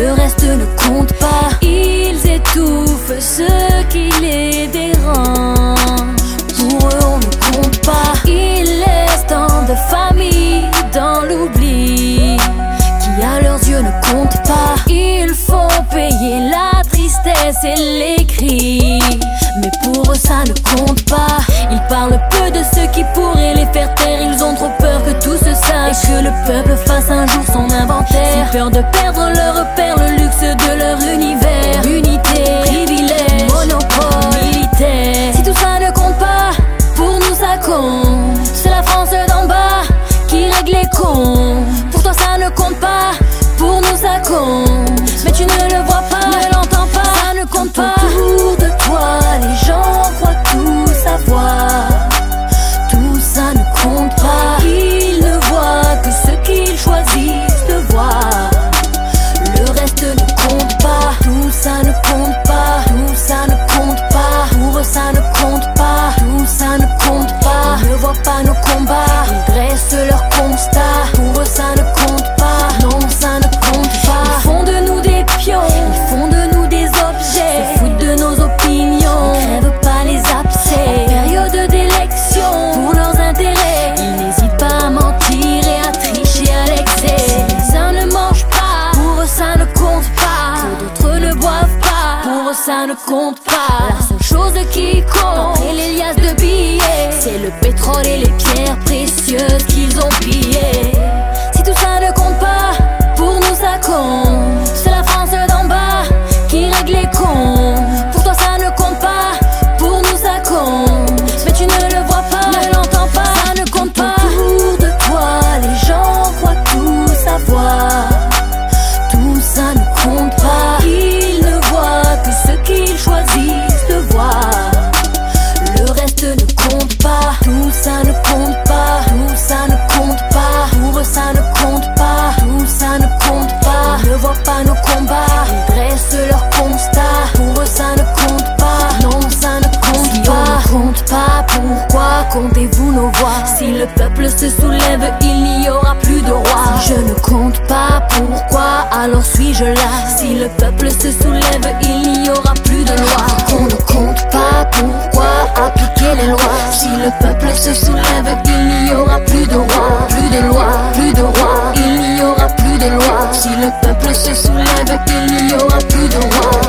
le reste ne compte pas. Ils étouffent ce qui les dérange. Pour eux on ne compte pas. Ils laissent tant de familles dans l'oubli, qui à leurs yeux ne compte pas. Ils font payer la tristesse et les cris, mais pour eux ça ne compte pas. Ils parlent peu de ceux qui pourraient les faire taire. Ils ont trop peur que tout se sache, que le peuple fasse un jour son inventaire. Peur de perdre leur repère, le luxe de leur univers. Unité, privilège, monopole, militaire. Si tout ça ne compte pas, pour nous ça compte. C'est la France d'en bas qui règle les comptes. Pour toi ça ne compte pas, pour nous ça compte. Mais tu ne le vois pas, ne l'entends pas, ça ne compte pas. Autour de toi, les gens croient tout savoir. Tout ça ne compte pas. Ils ne voient que ce qu'ils choisissent de voir. Le reste ne compte pas. Tout ça ne compte pas. Tout ça ne compte pas. Pour eux ça ne compte pas. Tout ça ne compte pas. Ils ne voient pas nos combats. Ils dressent leurs constats. Pour eux ça ne compte pas. Non, ça ne compte pas. Ils font de nous des pions. Ils font de nous des objets. Se foutent de nos opinions. Ils crèvent pas les abcès. En période d'élection, pour leurs intérêts, ils n'hésitent pas à mentir et à tricher à l'excès. Les uns ne mangent pas, pour eux ça ne compte pas. Que d'autres ne boivent pas, pour eux ça ne compte pas. La seule chose qui compte, après les liasses de billets, c'est le pétrole et les pierres précieuses qu'ils ont pillées. Si tout ça ne compte pas, pour nous ça compte. C'est la France d'en bas qui règle les comptes. Pour toi ça ne compte pas, pour nous ça compte. Mais tu ne le vois pas, ne l'entends pas, ça ne compte pas. Autour de toi, les gens croient tout savoir. Tout ça ne compte pas. Ils ne voient que ce qu'ils choisissent de voir. Le reste ne compte pas. Tout ça ne compte pas. Tout ça ne compte pas. Pour eux ça ne compte pas. Tout ça ne compte pas. Ils ne voient pas nos combats. Ils dressent leurs constats. Pour eux ça ne compte pas. Non, ça ne compte si pas. On ne compte pas, pourquoi comptez-vous nos voix? Si le peuple se soulève, il n'y aura plus de roi. Si je ne compte pas, pourquoi alors suis-je là? Si le peuple se soulève, il n'y aura plus de loi. On ne compte pas, pourquoi appliquer les lois? Si le peuple se soulève, il n'y aura plus de roi. Plus de loi, plus de roi, il n'y aura plus de loi. Si le peuple se soulève, il n'y aura plus de roi.